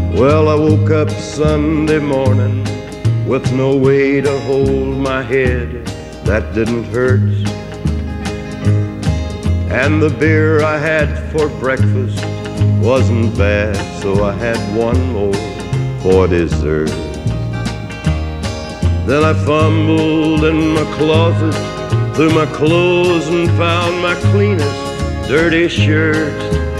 Well, I woke up Sunday morning with no way to hold my head that didn't hurt. And the beer I had for breakfast wasn't bad, so I had one more for dessert. Then I fumbled in my closet through my clothes and found my cleanest dirty shirt.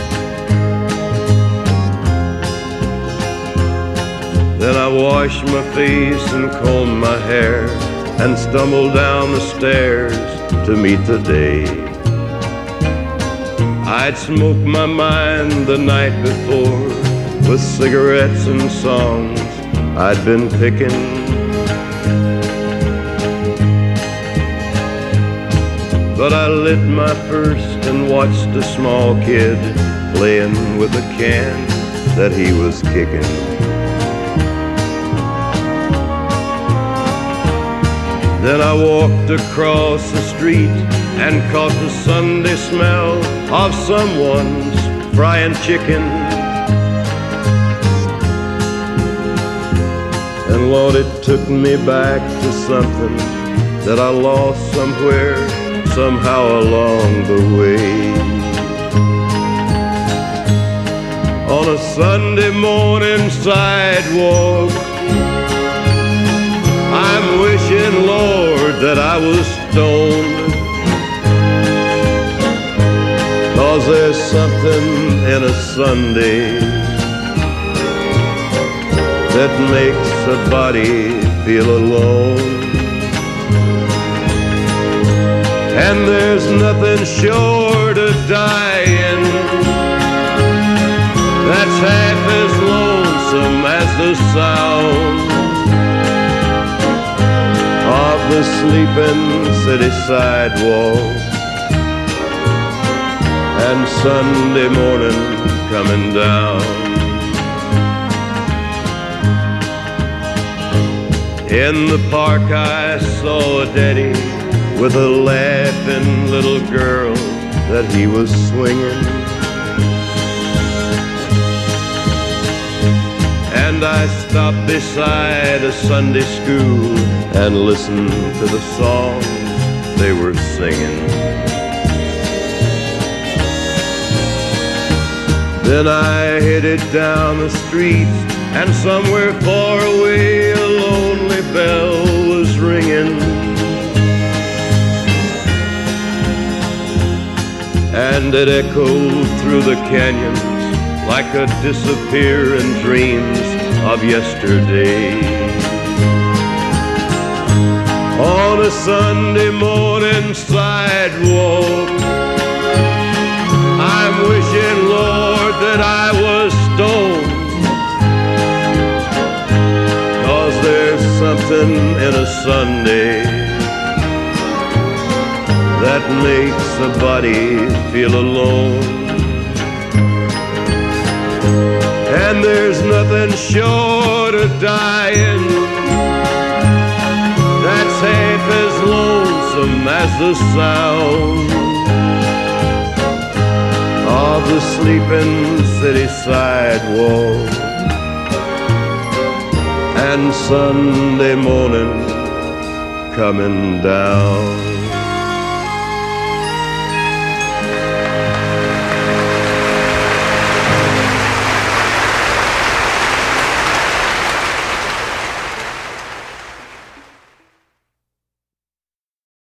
Then I washed my face and combed my hair and stumbled down the stairs to meet the day. I'd smoked my mind the night before with cigarettes and songs I'd been picking. But I lit my first and watched a small kid playing with a can that he was kicking. Then I walked across the street and caught the Sunday smell of someone's frying chicken. And Lord, it took me back to something that I lost somewhere, somehow along the way. On a Sunday morning sidewalk, I'm wishing, Lord, that I was stoned. 'Cause there's something in a Sunday that makes a body feel alone. And there's nothing short of dying that's half as lonesome as the sound of the sleeping city sidewalk and Sunday morning coming down. In the park I saw a daddy with a laughing little girl that he was swinging. And I stopped beside a Sunday school and listened to the songs they were singing. Then I headed down the street, and somewhere far away a lonely bell was ringing. And it echoed through the canyons like a disappearing dreams of yesterday. On a Sunday morning sidewalk, I'm wishing, Lord, that I was stoned. 'Cause there's something in a Sunday that makes a body feel alone. And there's nothing short of dying that's half as lonesome as the sound of the sleeping city sidewalk and Sunday morning coming down.